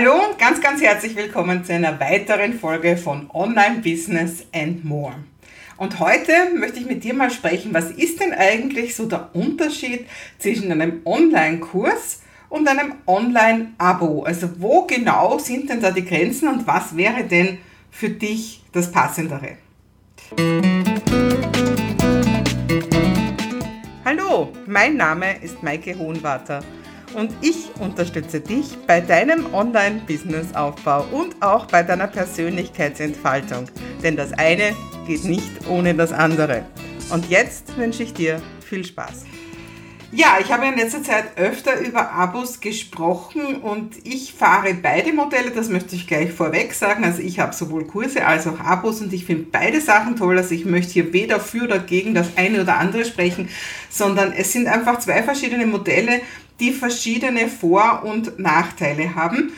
Hallo und ganz herzlich willkommen zu einer weiteren Folge von Online Business and More. Und heute möchte ich mit dir mal sprechen, was ist denn eigentlich so der Unterschied zwischen einem Online-Kurs und einem Online-Abo? Also wo genau sind denn da die Grenzen und was wäre denn für dich das Passendere? Hallo, mein Name ist Maike Hohenwarter. Und ich unterstütze dich bei deinem Online-Business-Aufbau und auch bei deiner Persönlichkeitsentfaltung. Denn das eine geht nicht ohne das andere. Und jetzt wünsche ich dir viel Spaß. Ja, ich habe in letzter Zeit öfter über Abos gesprochen und ich fahre beide Modelle, das möchte ich gleich vorweg sagen. Also ich habe sowohl Kurse als auch Abos und ich finde beide Sachen toll. Also ich möchte hier weder für oder gegen das eine oder andere sprechen, sondern es sind einfach zwei verschiedene Modelle, die verschiedene Vor- und Nachteile haben.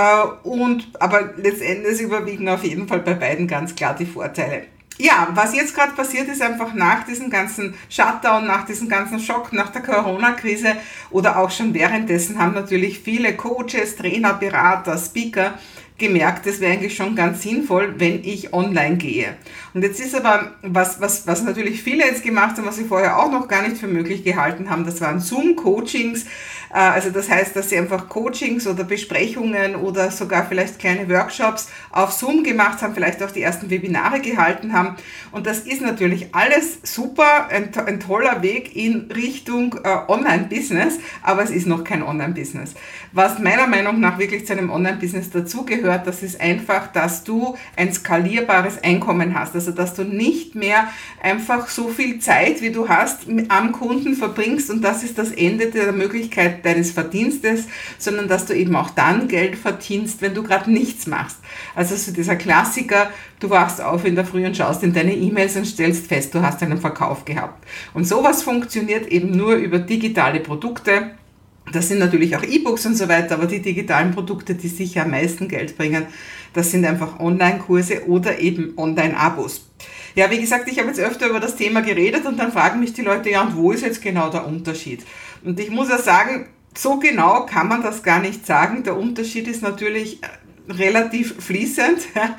Aber letztendlich überwiegen auf jeden Fall bei beiden ganz klar die Vorteile. Ja, was jetzt gerade passiert ist, einfach nach diesem ganzen Shutdown, nach diesem ganzen Schock, nach der Corona-Krise oder auch schon währenddessen haben natürlich viele Coaches, Trainer, Berater, Speaker gemerkt, es wäre eigentlich schon ganz sinnvoll, wenn ich online gehe. Und jetzt ist aber, was natürlich viele jetzt gemacht haben, was sie vorher auch noch gar nicht für möglich gehalten haben, das waren Zoom-Coachings. Also das heißt, dass sie einfach Coachings oder Besprechungen oder sogar vielleicht kleine Workshops auf Zoom gemacht haben, vielleicht auch die ersten Webinare gehalten haben. Und das ist natürlich alles super, ein toller Weg in Richtung Online-Business, aber es ist noch kein Online-Business. Was meiner Meinung nach wirklich zu einem Online-Business dazugehört, das ist einfach, dass du ein skalierbares Einkommen hast. Also dass du nicht mehr einfach so viel Zeit, wie du hast, am Kunden verbringst und das ist das Ende der Möglichkeit deines Verdienstes, sondern dass du eben auch dann Geld verdienst, wenn du gerade nichts machst. Also so dieser Klassiker, du wachst auf in der Früh und schaust in deine E-Mails und stellst fest, du hast einen Verkauf gehabt. Und sowas funktioniert eben nur über digitale Produkte. Das sind natürlich auch E-Books und so weiter, aber die digitalen Produkte, die sicher am meisten Geld bringen, das sind einfach Online-Kurse oder eben Online-Abos. Ja, wie gesagt, ich habe jetzt öfter über das Thema geredet und dann fragen mich die Leute, ja, und wo ist jetzt genau der Unterschied? Und ich muss ja sagen, so genau kann man das gar nicht sagen. Der Unterschied ist natürlich relativ fließend,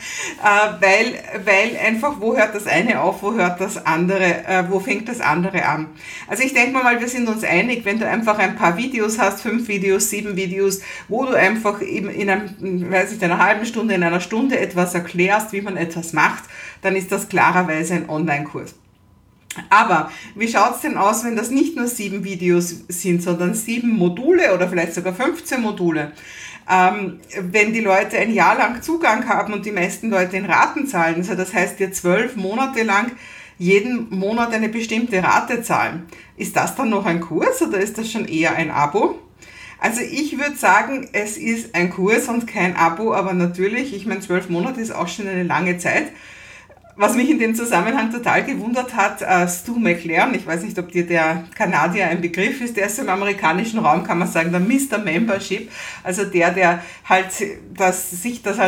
weil einfach, wo hört das eine auf, wo hört das andere, wo fängt das andere an. Also ich denke mal, wir sind uns einig, wenn du einfach ein paar Videos hast, 5 Videos, 7 Videos, wo du einfach eben in einer halben Stunde, in einer Stunde etwas erklärst, wie man etwas macht, dann ist das klarerweise ein Online-Kurs. Aber wie schaut es denn aus, wenn das nicht nur 7 Videos sind, sondern 7 Module oder vielleicht sogar 15 Module? Wenn die Leute ein Jahr lang Zugang haben und die meisten Leute in Raten zahlen, also das heißt dir 12 Monate lang jeden Monat eine bestimmte Rate zahlen, ist das dann noch ein Kurs oder ist das schon eher ein Abo? Also ich würde sagen, es ist ein Kurs und kein Abo, aber natürlich, ich meine 12 Monate ist auch schon eine lange Zeit. Was mich in dem Zusammenhang total gewundert hat, Stu McLaren, ich weiß nicht, ob dir der Kanadier ein Begriff ist, der ist im amerikanischen Raum, kann man sagen, der Mr. Membership, also der halt sich das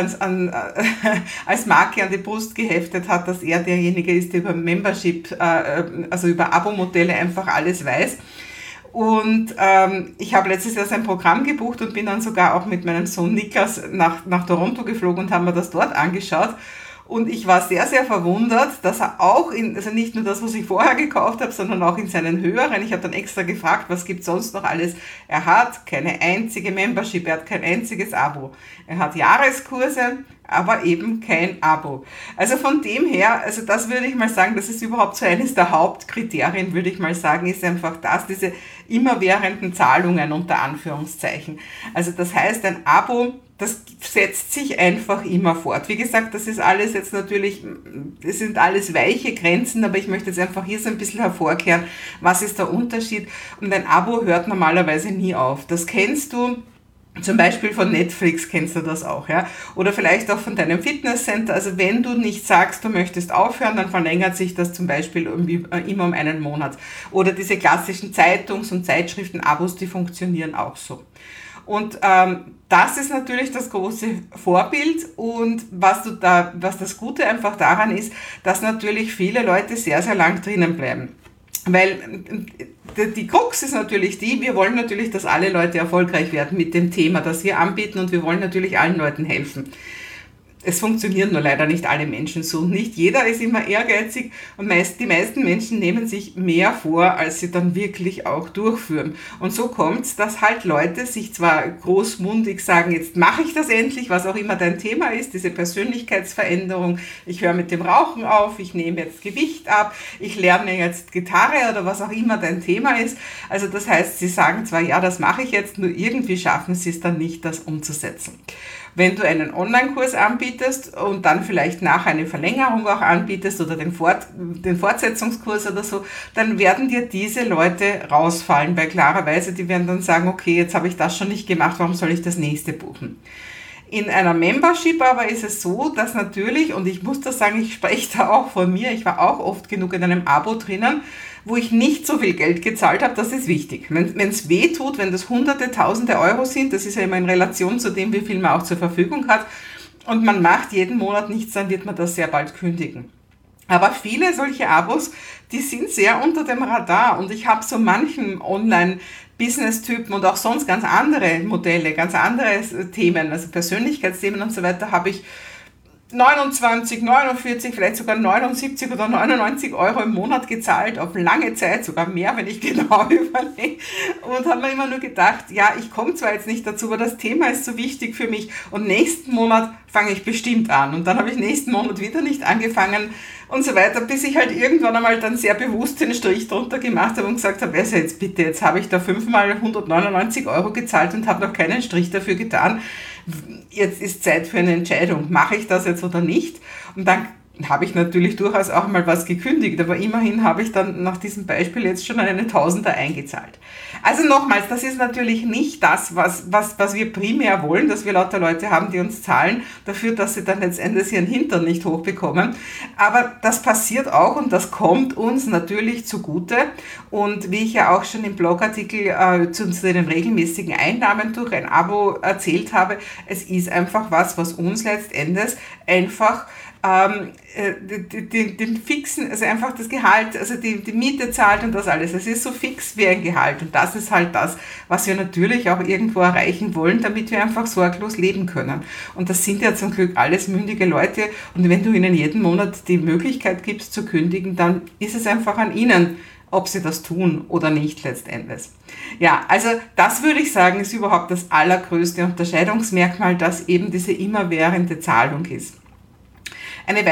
als Marke an die Brust geheftet hat, dass er derjenige ist, der über Membership, also über Abo-Modelle einfach alles weiß. Und ich habe letztes Jahr sein Programm gebucht und bin dann sogar auch mit meinem Sohn Niklas nach Toronto geflogen und haben mir das dort angeschaut. Und ich war sehr, sehr verwundert, dass er auch also nicht nur das, was ich vorher gekauft habe, sondern auch in seinen höheren, ich habe dann extra gefragt, was gibt sonst noch alles. Er hat keine einzige Membership, er hat kein einziges Abo. Er hat Jahreskurse, aber eben kein Abo. Also von dem her, also das würde ich mal sagen, das ist überhaupt so eines der Hauptkriterien, würde ich mal sagen, ist einfach das, diese immerwährenden Zahlungen unter Anführungszeichen. Also das heißt, ein Abo, das setzt sich einfach immer fort. Wie gesagt, das ist alles jetzt natürlich, das sind alles weiche Grenzen, aber ich möchte jetzt einfach hier so ein bisschen hervorkehren, was ist der Unterschied? Und ein Abo hört normalerweise nie auf. Das kennst du. Zum Beispiel von Netflix kennst du das auch, ja? Oder vielleicht auch von deinem Fitnesscenter. Also wenn du nicht sagst, du möchtest aufhören, dann verlängert sich das zum Beispiel immer um einen Monat. Oder diese klassischen Zeitungs- und Zeitschriften-Abos, die funktionieren auch so. Und das ist natürlich das große Vorbild und was das Gute einfach daran ist, dass natürlich viele Leute sehr, sehr lang drinnen bleiben. Weil die Krux ist natürlich wir wollen natürlich, dass alle Leute erfolgreich werden mit dem Thema, das wir anbieten, und wir wollen natürlich allen Leuten helfen. Es funktionieren nur leider nicht alle Menschen so. Nicht jeder ist immer ehrgeizig, und die meisten Menschen nehmen sich mehr vor, als sie dann wirklich auch durchführen. Und so kommt es, dass halt Leute sich zwar großmundig sagen, jetzt mache ich das endlich, was auch immer dein Thema ist, diese Persönlichkeitsveränderung, ich höre mit dem Rauchen auf, ich nehme jetzt Gewicht ab, ich lerne jetzt Gitarre oder was auch immer dein Thema ist. Also das heißt, sie sagen zwar, ja, das mache ich jetzt, nur irgendwie schaffen sie es dann nicht, das umzusetzen. Wenn du einen Online-Kurs anbietest und dann vielleicht nachher eine Verlängerung auch anbietest oder den Fortsetzungskurs oder so, dann werden dir diese Leute rausfallen, weil klarerweise die werden dann sagen, okay, jetzt habe ich das schon nicht gemacht, warum soll ich das nächste buchen? In einer Membership aber ist es so, dass natürlich, und ich muss das sagen, ich spreche da auch von mir, ich war auch oft genug in einem Abo drinnen, wo ich nicht so viel Geld gezahlt habe, das ist wichtig. Wenn es weh tut, wenn das Hunderte, Tausende Euro sind, das ist ja immer in Relation zu dem, wie viel man auch zur Verfügung hat, und man macht jeden Monat nichts, dann wird man das sehr bald kündigen. Aber viele solche Abos, die sind sehr unter dem Radar, und ich habe so manchen Online-Business-Typen und auch sonst ganz andere Modelle, ganz andere Themen, also Persönlichkeitsthemen und so weiter, habe ich 29, 49, vielleicht sogar 79 oder 99 Euro im Monat gezahlt, auf lange Zeit, sogar mehr, wenn ich genau überlege. Und habe mir immer nur gedacht, ja, ich komme zwar jetzt nicht dazu, aber das Thema ist so wichtig für mich, und nächsten Monat fange ich bestimmt an. Und dann habe ich nächsten Monat wieder nicht angefangen und so weiter, bis ich halt irgendwann einmal dann sehr bewusst den Strich drunter gemacht habe und gesagt habe, also jetzt bitte, jetzt habe ich da 5-mal 199 Euro gezahlt und habe noch keinen Strich dafür getan. Jetzt ist Zeit für eine Entscheidung, mache ich das jetzt oder nicht? Und dann habe ich natürlich durchaus auch mal was gekündigt, aber immerhin habe ich dann nach diesem Beispiel jetzt schon eine Tausender eingezahlt. Also nochmals, das ist natürlich nicht das, was wir primär wollen, dass wir lauter Leute haben, die uns zahlen dafür, dass sie dann letztendlich ihren Hintern nicht hochbekommen. Aber das passiert auch, und das kommt uns natürlich zugute. Und wie ich ja auch schon im Blogartikel zu den regelmäßigen Einnahmen durch ein Abo erzählt habe, es ist einfach was uns letztendlich einfach den fixen, also einfach das Gehalt, also die Miete zahlt und das alles. Es ist so fix wie ein Gehalt, und das ist halt das, was wir natürlich auch irgendwo erreichen wollen, damit wir einfach sorglos leben können. Und das sind ja zum Glück alles mündige Leute, und wenn du ihnen jeden Monat die Möglichkeit gibst zu kündigen, dann ist es einfach an ihnen, ob sie das tun oder nicht letztendlich. Ja, also das würde ich sagen, ist überhaupt das allergrößte Unterscheidungsmerkmal, dass eben diese immerwährende Zahlung ist. Eine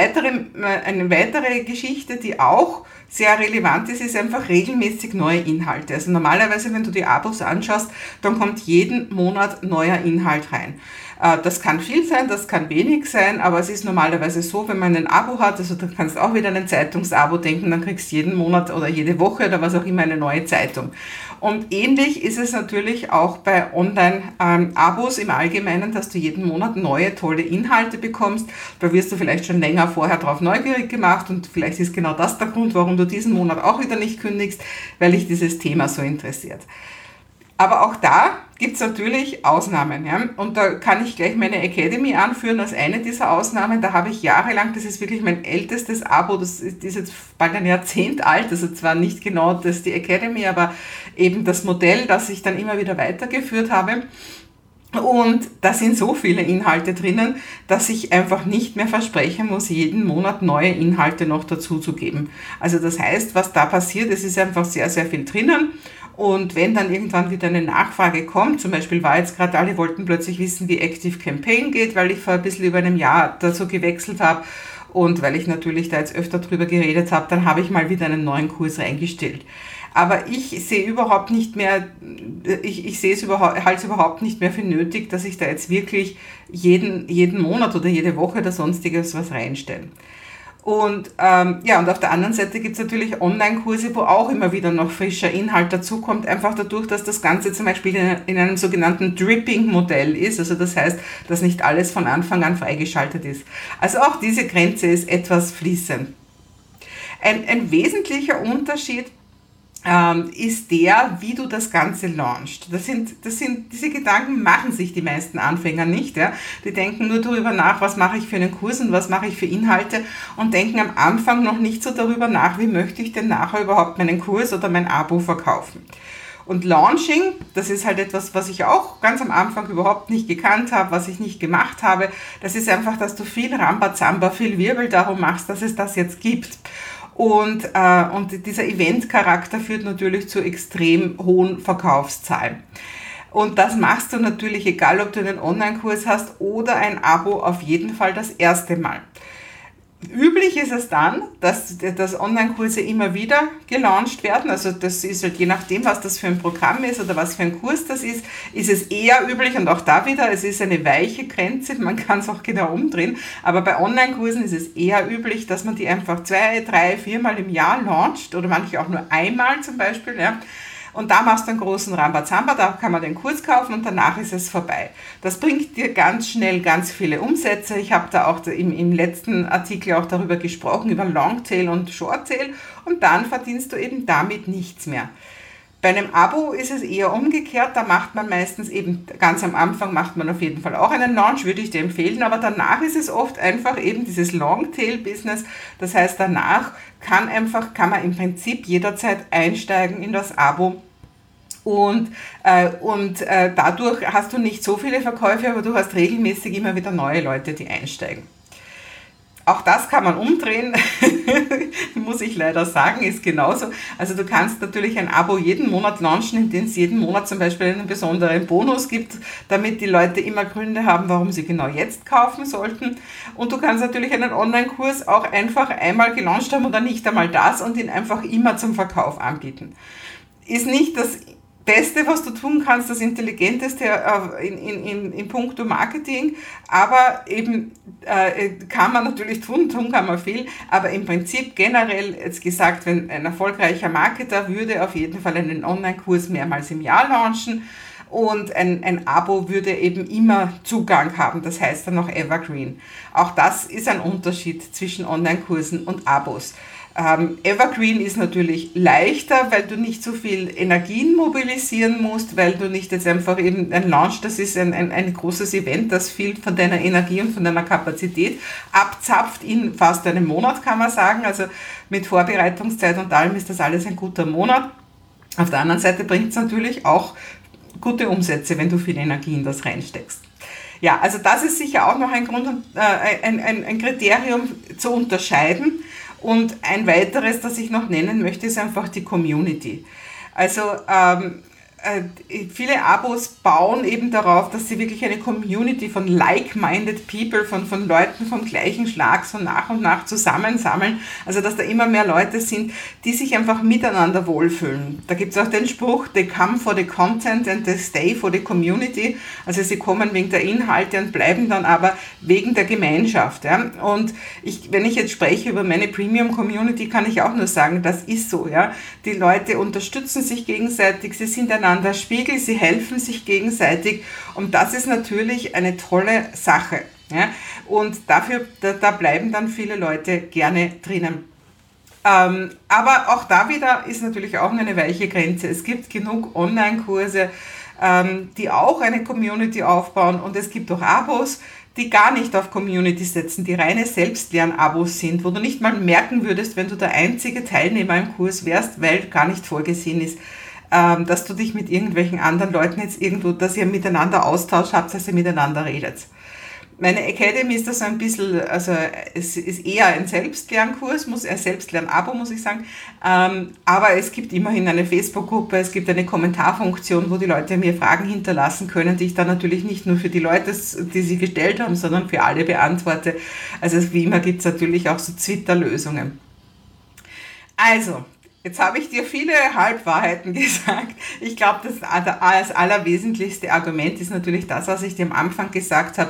weitere Geschichte, die auch sehr relevant ist, ist einfach regelmäßig neue Inhalte. Also normalerweise, wenn du die Abos anschaust, dann kommt jeden Monat neuer Inhalt rein. Das kann viel sein, das kann wenig sein, aber es ist normalerweise so, wenn man ein Abo hat, also du kannst auch wieder an ein Zeitungsabo denken, dann kriegst du jeden Monat oder jede Woche oder was auch immer eine neue Zeitung. Und ähnlich ist es natürlich auch bei Online-Abos im Allgemeinen, dass du jeden Monat neue, tolle Inhalte bekommst. Da wirst du vielleicht schon länger vorher drauf neugierig gemacht, und vielleicht ist genau das der Grund, warum du diesen Monat auch wieder nicht kündigst, weil dich dieses Thema so interessiert. Aber auch da gibt es natürlich Ausnahmen. Ja? Und da kann ich gleich meine Academy anführen als eine dieser Ausnahmen. Da habe ich jahrelang, das ist wirklich mein ältestes Abo, das ist jetzt bald ein Jahrzehnt alt, also zwar nicht genau das die Academy, aber eben das Modell, das ich dann immer wieder weitergeführt habe. Und da sind so viele Inhalte drinnen, dass ich einfach nicht mehr versprechen muss, jeden Monat neue Inhalte noch dazu zu geben. Also das heißt, was da passiert, es ist einfach sehr, sehr viel drinnen. Und wenn dann irgendwann wieder eine Nachfrage kommt, zum Beispiel war jetzt gerade, alle wollten plötzlich wissen, wie Active Campaign geht, weil ich vor ein bisschen über einem Jahr dazu gewechselt habe und weil ich natürlich da jetzt öfter drüber geredet habe, dann habe ich mal wieder einen neuen Kurs reingestellt. Aber ich sehe überhaupt nicht mehr, ich sehe es überhaupt nicht mehr für nötig, dass ich da jetzt wirklich jeden Monat oder jede Woche oder sonstiges was reinstelle. Und und auf der anderen Seite gibt es natürlich Online-Kurse, wo auch immer wieder noch frischer Inhalt dazukommt, einfach dadurch, dass das Ganze zum Beispiel in einem sogenannten Dripping-Modell ist, also das heißt, dass nicht alles von Anfang an freigeschaltet ist. Also auch diese Grenze ist etwas fließend. Ein wesentlicher Unterschied ist der, wie du das Ganze launchst. Diese Gedanken machen sich die meisten Anfänger nicht. Ja? Die denken nur darüber nach, was mache ich für einen Kurs und was mache ich für Inhalte und denken am Anfang noch nicht so darüber nach, wie möchte ich denn nachher überhaupt meinen Kurs oder mein Abo verkaufen. Und Launching, das ist halt etwas, was ich auch ganz am Anfang überhaupt nicht gekannt habe, was ich nicht gemacht habe. Das ist einfach, dass du viel Rambazamba, viel Wirbel darum machst, dass es das jetzt gibt. Und dieser Event-Charakter führt natürlich zu extrem hohen Verkaufszahlen. Und das machst du natürlich, egal ob du einen Online-Kurs hast oder ein Abo, auf jeden Fall das erste Mal. Üblich ist es dann, dass Online-Kurse immer wieder gelauncht werden. Also das ist halt je nachdem, was das für ein Programm ist oder was für ein Kurs das ist es eher üblich und auch da wieder, es ist eine weiche Grenze, man kann es auch genau umdrehen. Aber bei Online-Kursen ist es eher üblich, dass man die einfach 2, 3, 4 Mal im Jahr launcht oder manche auch nur einmal zum Beispiel, ja. Und da machst du einen großen Rambazamba, da kann man den Kurs kaufen und danach ist es vorbei. Das bringt dir ganz schnell ganz viele Umsätze. Ich habe da auch im letzten Artikel auch darüber gesprochen, über Longtail und Shorttail und dann verdienst du eben damit nichts mehr. Bei einem Abo ist es eher umgekehrt, da macht man meistens eben, ganz am Anfang macht man auf jeden Fall auch einen Launch, würde ich dir empfehlen, aber danach ist es oft einfach eben dieses Longtail-Business, das heißt danach kann man im Prinzip jederzeit einsteigen in das Abo und dadurch hast du nicht so viele Verkäufe, aber du hast regelmäßig immer wieder neue Leute, die einsteigen. Auch das kann man umdrehen, muss ich leider sagen, ist genauso. Also du kannst natürlich ein Abo jeden Monat launchen, in dem es jeden Monat zum Beispiel einen besonderen Bonus gibt, damit die Leute immer Gründe haben, warum sie genau jetzt kaufen sollten. Und du kannst natürlich einen Online-Kurs auch einfach einmal gelauncht haben oder nicht einmal das und ihn einfach immer zum Verkauf anbieten. Ist nicht das Beste, was du tun kannst, das Intelligenteste in puncto Marketing, aber eben kann man natürlich tun kann man viel, aber im Prinzip generell jetzt gesagt, wenn ein erfolgreicher Marketer würde auf jeden Fall einen Online-Kurs mehrmals im Jahr launchen und ein Abo würde eben immer Zugang haben, das heißt dann noch Evergreen. Auch das ist ein Unterschied zwischen Online-Kursen und Abos. Evergreen ist natürlich leichter, weil du nicht so viel Energien mobilisieren musst, weil du nicht jetzt einfach eben ein Launch, das ist ein großes Event, das viel von deiner Energie und von deiner Kapazität abzapft in fast einem Monat, kann man sagen. Also mit Vorbereitungszeit und allem ist das alles ein guter Monat. Auf der anderen Seite bringt es natürlich auch gute Umsätze, wenn du viel Energie in das reinsteckst. Ja, also das ist sicher auch noch ein Grund, ein Kriterium zu unterscheiden. Und ein weiteres, das ich noch nennen möchte, ist einfach die Community. Also viele Abos bauen eben darauf, dass sie wirklich eine Community von like-minded people, von Leuten vom gleichen Schlag so nach und nach zusammensammeln. Also dass da immer mehr Leute sind, die sich einfach miteinander wohlfühlen. Da gibt es auch den Spruch, they come for the content and they stay for the community. Also sie kommen wegen der Inhalte und bleiben dann aber wegen der Gemeinschaft. Ja? Und wenn ich jetzt spreche über meine Premium-Community, kann ich auch nur sagen, das ist so. Ja? Die Leute unterstützen sich gegenseitig, sie sind einander Spiegel, sie helfen sich gegenseitig und das ist natürlich eine tolle Sache. Ja? Und dafür, da bleiben dann viele Leute gerne drinnen. Aber auch da wieder ist natürlich auch eine weiche Grenze. Es gibt genug Online-Kurse, die auch eine Community aufbauen und es gibt auch Abos, die gar nicht auf Community setzen, die reine Selbstlern-Abos sind, wo du nicht mal merken würdest, wenn du der einzige Teilnehmer im Kurs wärst, weil gar nicht vorgesehen ist, dass du dich mit irgendwelchen anderen Leuten jetzt irgendwo, dass ihr miteinander Austausch habt, dass ihr miteinander redet. Meine Academy ist da so ein bisschen, also es ist eher ein Selbstlernkurs, ein Selbstlern-Abo, muss ich sagen, aber es gibt immerhin eine Facebook-Gruppe, es gibt eine Kommentarfunktion, wo die Leute mir Fragen hinterlassen können, die ich dann natürlich nicht nur für die Leute, die sie gestellt haben, sondern für alle beantworte. Also wie immer gibt es natürlich auch so Twitter-Lösungen. Also, jetzt habe ich dir viele Halbwahrheiten gesagt. Ich glaube, das allerwesentlichste Argument ist natürlich das, was ich dir am Anfang gesagt habe.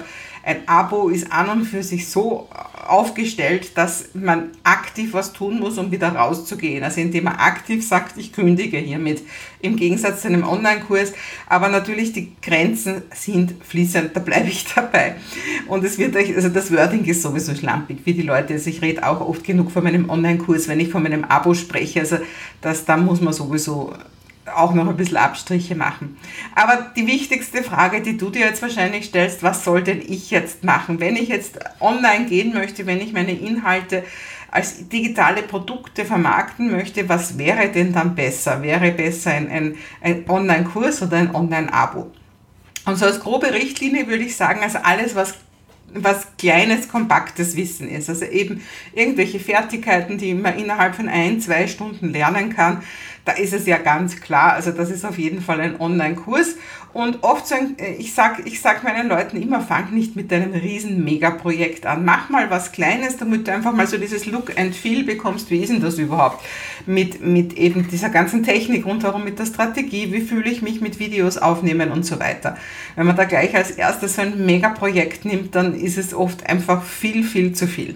ein Abo ist an und für sich so aufgestellt, dass man aktiv was tun muss, um wieder rauszugehen. Also indem man aktiv sagt, ich kündige hiermit, im Gegensatz zu einem Online-Kurs. Aber natürlich, die Grenzen sind fließend, da bleibe ich dabei. Und es wird euch, also das Wording ist sowieso schlampig, wie die Leute, also ich rede auch oft genug von meinem Online-Kurs, wenn ich von meinem Abo spreche, also da muss man sowieso auch noch ein bisschen Abstriche machen. Aber die wichtigste Frage, die du dir jetzt wahrscheinlich stellst, was soll denn ich jetzt machen? Wenn ich jetzt online gehen möchte, wenn ich meine Inhalte als digitale Produkte vermarkten möchte, was wäre denn dann besser? Wäre besser ein Online-Kurs oder ein Online-Abo? Und so als grobe Richtlinie würde ich sagen, also alles, was kleines, kompaktes Wissen ist. Also eben irgendwelche Fertigkeiten, die man innerhalb von 1-2 Stunden lernen kann. Da ist es ja ganz klar, also das ist auf jeden Fall ein Online-Kurs. Und oft ich sag meinen Leuten immer, fang nicht mit deinem riesen Megaprojekt an. Mach mal was Kleines, damit du einfach mal so dieses Look and Feel bekommst. Wie ist denn das überhaupt? Mit eben dieser ganzen Technik rundherum, mit der Strategie, wie fühle ich mich mit Videos aufnehmen und so weiter. Wenn man da gleich als erstes so ein Megaprojekt nimmt, dann ist es oft einfach viel, viel zu viel.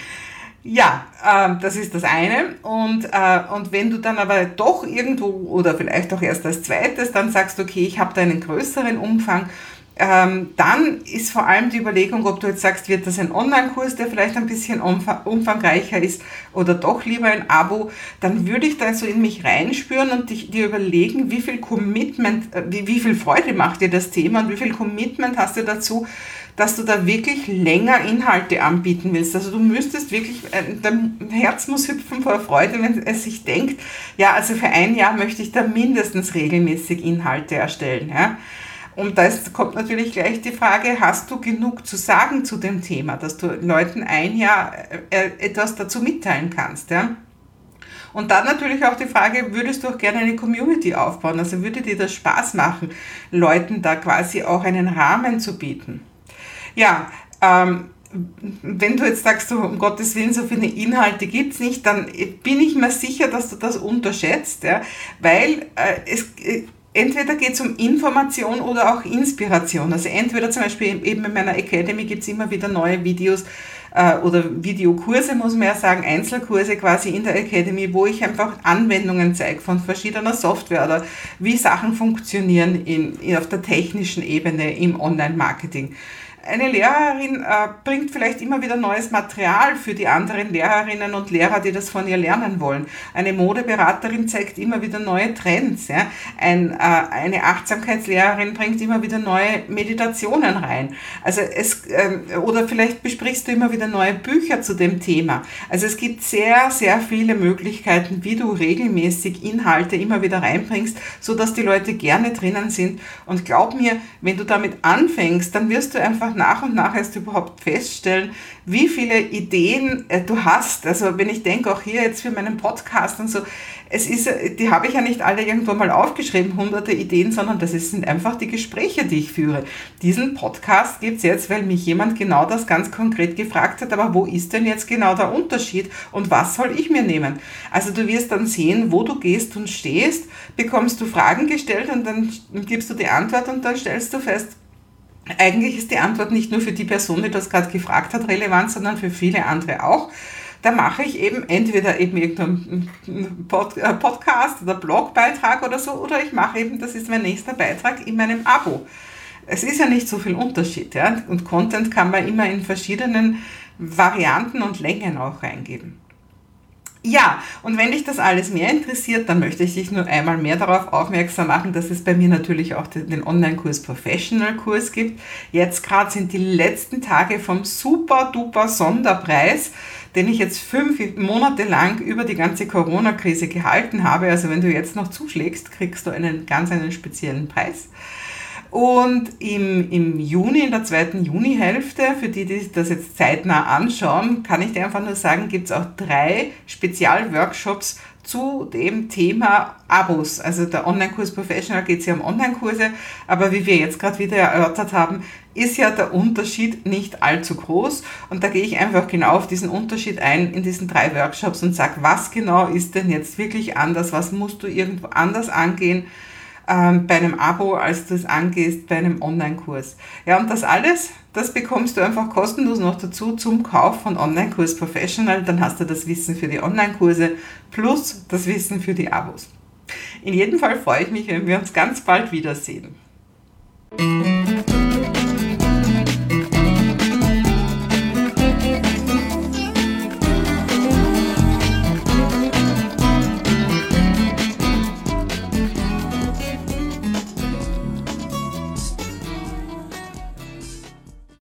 Ja, das ist das eine. Und wenn du dann aber doch irgendwo oder vielleicht auch erst als zweites dann sagst, okay, ich habe da einen größeren Umfang, dann ist vor allem die Überlegung, ob du jetzt sagst, wird das ein Online-Kurs, der vielleicht ein bisschen umfangreicher ist oder doch lieber ein Abo, dann würde ich da so in mich reinspüren und dir überlegen, wie viel Commitment, wie viel Freude macht dir das Thema und wie viel Commitment hast du dazu, dass du da wirklich länger Inhalte anbieten willst. Also du müsstest wirklich, dein Herz muss hüpfen vor Freude, wenn es sich denkt, ja, also für ein Jahr möchte ich da mindestens regelmäßig Inhalte erstellen. Ja? Und da kommt natürlich gleich die Frage, hast du genug zu sagen zu dem Thema, dass du Leuten ein Jahr etwas dazu mitteilen kannst. Ja? Und dann natürlich auch die Frage, würdest du auch gerne eine Community aufbauen? Also würde dir das Spaß machen, Leuten da quasi auch einen Rahmen zu bieten? Ja, wenn du jetzt sagst, so, um Gottes Willen, so viele Inhalte gibt's nicht, dann bin ich mir sicher, dass du das unterschätzt, ja, weil entweder geht es um Information oder auch Inspiration. Also entweder zum Beispiel eben in meiner Academy gibt's immer wieder neue Videos oder Videokurse, muss man ja sagen, Einzelkurse quasi in der Academy, wo ich einfach Anwendungen zeige von verschiedener Software oder wie Sachen funktionieren auf der technischen Ebene im Online-Marketing. Eine Lehrerin bringt vielleicht immer wieder neues Material für die anderen Lehrerinnen und Lehrer, die das von ihr lernen wollen. Eine Modeberaterin zeigt immer wieder neue Trends. Ja? Eine Achtsamkeitslehrerin bringt immer wieder neue Meditationen rein. Also oder vielleicht besprichst du immer wieder neue Bücher zu dem Thema. Also es gibt sehr, sehr viele Möglichkeiten, wie du regelmäßig Inhalte immer wieder reinbringst, sodass die Leute gerne drinnen sind. Und glaub mir, wenn du damit anfängst, dann wirst du einfach nach und nach erst überhaupt feststellen, wie viele Ideen du hast. Also wenn ich denke, auch hier jetzt für meinen Podcast und so, die habe ich ja nicht alle irgendwo mal aufgeschrieben, hunderte Ideen, sondern sind einfach die Gespräche, die ich führe. Diesen Podcast gibt es jetzt, weil mich jemand genau das ganz konkret gefragt hat, aber wo ist denn jetzt genau der Unterschied und was soll ich mir nehmen? Also du wirst dann sehen, wo du gehst und stehst, bekommst du Fragen gestellt und dann gibst du die Antwort und dann stellst du fest, eigentlich ist die Antwort nicht nur für die Person, die das gerade gefragt hat, relevant, sondern für viele andere auch. Da mache ich eben entweder irgendeinen Podcast oder Blogbeitrag oder so, oder ich mache eben, das ist mein nächster Beitrag in meinem Abo. Es ist ja nicht so viel Unterschied, ja? Und Content kann man immer in verschiedenen Varianten und Längen auch reingeben. Ja, und wenn dich das alles mehr interessiert, dann möchte ich dich nur einmal mehr darauf aufmerksam machen, dass es bei mir natürlich auch den Online-Kurs Professional-Kurs gibt. Jetzt gerade sind die letzten Tage vom super-duper Sonderpreis, den ich jetzt 5 Monate lang über die ganze Corona-Krise gehalten habe. Also wenn du jetzt noch zuschlägst, kriegst du einen speziellen Preis. Und im Juni, in der 2. Junihälfte, für die das jetzt zeitnah anschauen, kann ich dir einfach nur sagen, gibt es auch 3 Spezialworkshops zu dem Thema Abos. Also der Online-Kurs Professional geht es ja um Online-Kurse, aber wie wir jetzt gerade wieder erörtert haben, ist ja der Unterschied nicht allzu groß. Und da gehe ich einfach genau auf diesen Unterschied ein in diesen 3 Workshops und sage, was genau ist denn jetzt wirklich anders, was musst du irgendwo anders angehen, bei einem Abo, als du es angehst bei einem Online-Kurs. Ja, und das alles, das bekommst du einfach kostenlos noch dazu zum Kauf von Online-Kurs Professional. Dann hast du das Wissen für die Online-Kurse plus das Wissen für die Abos. In jedem Fall freue ich mich, wenn wir uns ganz bald wiedersehen.